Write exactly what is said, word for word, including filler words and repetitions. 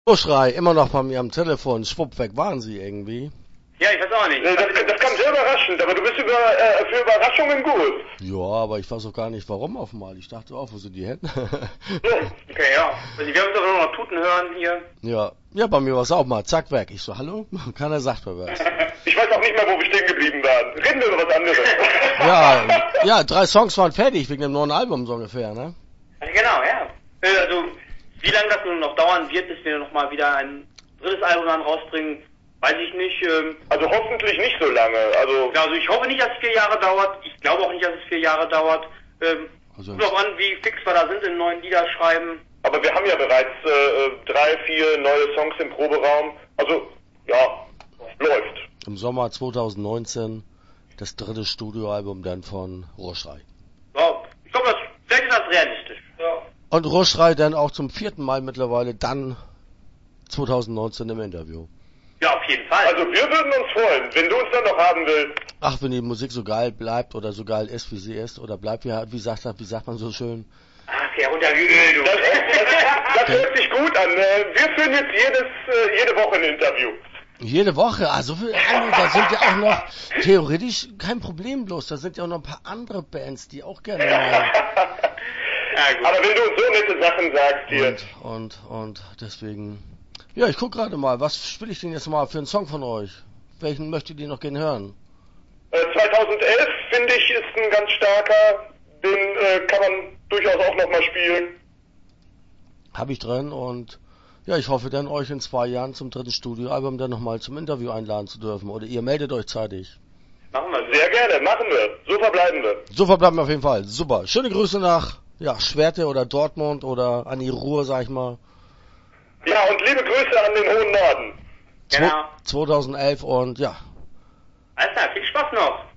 Ruhrschrei, immer noch bei mir am Telefon. Schwupp, weg waren sie irgendwie. Ja, ich weiß auch nicht. Das, das kam sehr überraschend, aber du bist über, äh, für Überraschungen gut. Ja, aber ich weiß auch gar nicht, warum auf einmal. Ich dachte auch, wo sind die Hände? Okay, ja. Also, wir haben uns aber nur noch Tuten hören hier. Ja, ja, bei mir war es auch mal. Zack, weg. Ich so, hallo? Keiner sagt mir was. Ich weiß auch nicht mehr, wo wir stehen geblieben waren. Reden wir über was anderes. Ja, ja, drei Songs waren fertig wegen dem neuen Album so ungefähr, ne? Genau, ja. Äh, Also, wie lange das nun noch dauern wird, bis wir nochmal wieder ein drittes Album dann rausbringen, weiß ich nicht. Ähm, Also hoffentlich nicht so lange. Also, also ich hoffe nicht, dass es vier Jahre dauert. Ich glaube auch nicht, dass es vier Jahre dauert. Ähm, Also- kommt drauf an, wie fix wir da sind in neuen Liederschreiben. aber wir haben ja bereits äh, drei, vier neue Songs im Proberaum. Also, ja, läuft. Im Sommer zwanzig neunzehn das dritte Studioalbum dann von Ruhrschrei. Ja, ich glaube, das, vielleicht ist das realistisch. Ja. Und Ruhrschrei dann auch zum vierten Mal mittlerweile dann zwanzig neunzehn im Interview. Ja, auf jeden Fall. Also wir würden uns freuen, wenn du uns dann noch haben willst. Ach, wenn die Musik so geil bleibt oder so geil ist, wie sie ist, oder bleibt, wie, wie sagt wie sagt man so schön? Ach, ja, runter wie Öl, du. Das, das, das hört sich gut an. Äh, Wir führen jetzt jedes, äh, jede Woche ein Interview. Jede Woche, also für, da sind ja auch noch theoretisch kein Problem bloß, da sind ja auch noch ein paar andere Bands, die auch gerne mal Ja, gut. Aber wenn du uns so nette Sachen sagst hier. und, und, und deswegen, ja, ich guck gerade mal, was spiele ich denn jetzt mal für einen Song von euch? Welchen möchtet ihr noch gerne hören? Äh, zweitausendelf finde ich ist ein ganz starker. Den äh, kann man durchaus auch nochmal spielen. Hab ich drin und ja, ich hoffe dann euch in zwei Jahren zum dritten Studioalbum dann nochmal zum Interview einladen zu dürfen oder ihr meldet euch zeitig. Machen wir so. Sehr gerne, machen wir. So verbleiben wir. So verbleiben wir auf jeden Fall. Super. Schöne Grüße nach ja, Schwerte oder Dortmund oder an die Ruhr, sag ich mal. Ja, und liebe Grüße an den hohen Norden. Genau. zwanzig elf und ja, Alles klar, viel Spaß noch.